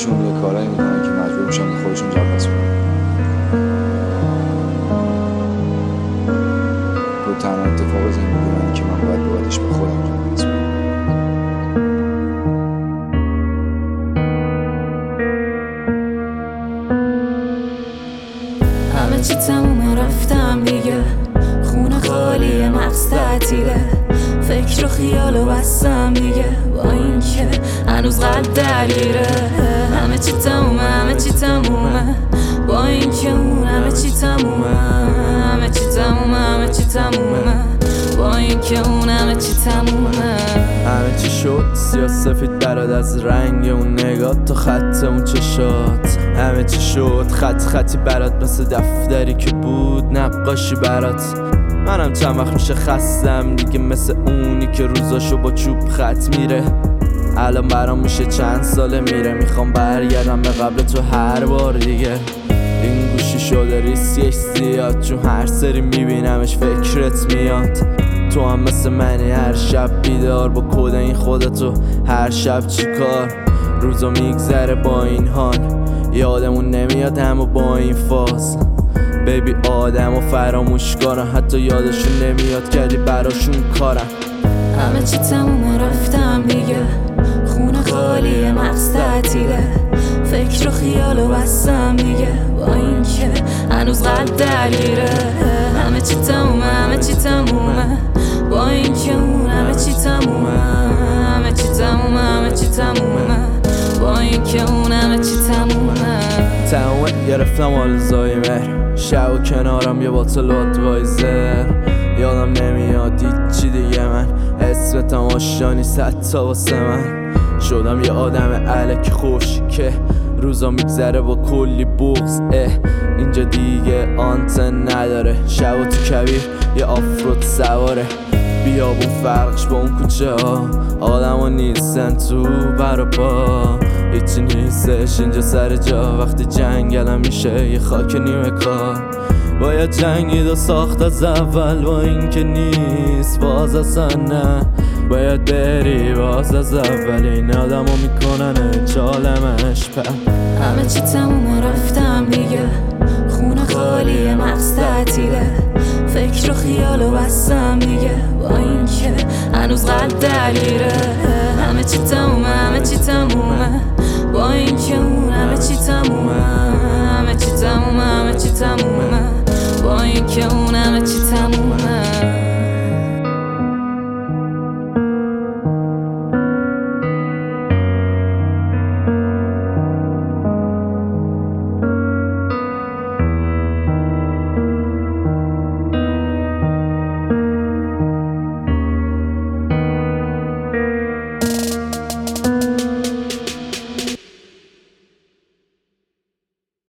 خودشون یه کارایی میکنن که مجبور میشن به خودشون جواب پس بدن. رو تنها اتفاق زندگی منه که من باید بابتش به خودم جواب پس بدم. همه چی تمومه رفتم دیگه، خونه خالیه مغز تعطیله، فکر و خیال و بستم دیگه با این که هنوز قلب درگیره. همه چی تمومه همه چی تمومه با این که اون همه چی تمومه، همه چی تمومه همه چی تمومه با این که اون همه چی تمومه. همه چی شد سیاسفید برات، از رنگ اون نگاه تا خط اون چشات. همه چی شد خطی برات، مثل دفتری که بود نقاشی برات. منم چند وقت میشه خستم دیگه، مثل اونی که روزاشو با چوب خط میره. الان برام میشه چند ساله میره، میخوام برگردم به قبل تو هر بار دیگه. این گوشی شده ریسکش زیاد، چون هر سری میبینمش فکرت میاد. تو هم مثل منی هر شب بیدار با کد این خودتو، هر شب چی کار. روزا میگذره با این حال، یادمون نمیاد همو با این فاز. بیبی آدمو فراموش کنن، حتی یادشون نمیاد کردی براشون کارن. همه چی تمومه رفتم دیگه، خونه خالیه مغز تعطیله، فکر و خیال و بستم دیگه با این که هنوز قلب درگیره. همه چی تمومه همه چی تمومه با این که اون همه چی تمومه، همه چی تمومه همه چی تمومه با این که اون همه چی تمومه. گرفتم آلزایمر، شب و کنارم یه باتل ادوایزر. یادم نمیاد چی دیگه، من اسمتم آشانی صد تا واسه من. شدم یه آدم الک خوش که روزا میگذره با کلی بغض. اینجا دیگه آنتن نداره، شب و تو کویر یه آفرود سواره. بیابون فرقش با اون کوچه ها، آدم ها نیستن تو برا پا. هیچی نیستش اینجا سر جا، وقتی جنگلم میشه یه خاک نیمه کار. باید جنگید و ساخت از اول، با این که نیست باز اصلا نه. باید بری باز از اول، این آدم ها میکنن چالمش پر. همه چی تمومه رفتم دیگه، خونه خالیه مغز تعطیله، فکر و خیال و بستم دیگه با این که هنوز قلب درگیره.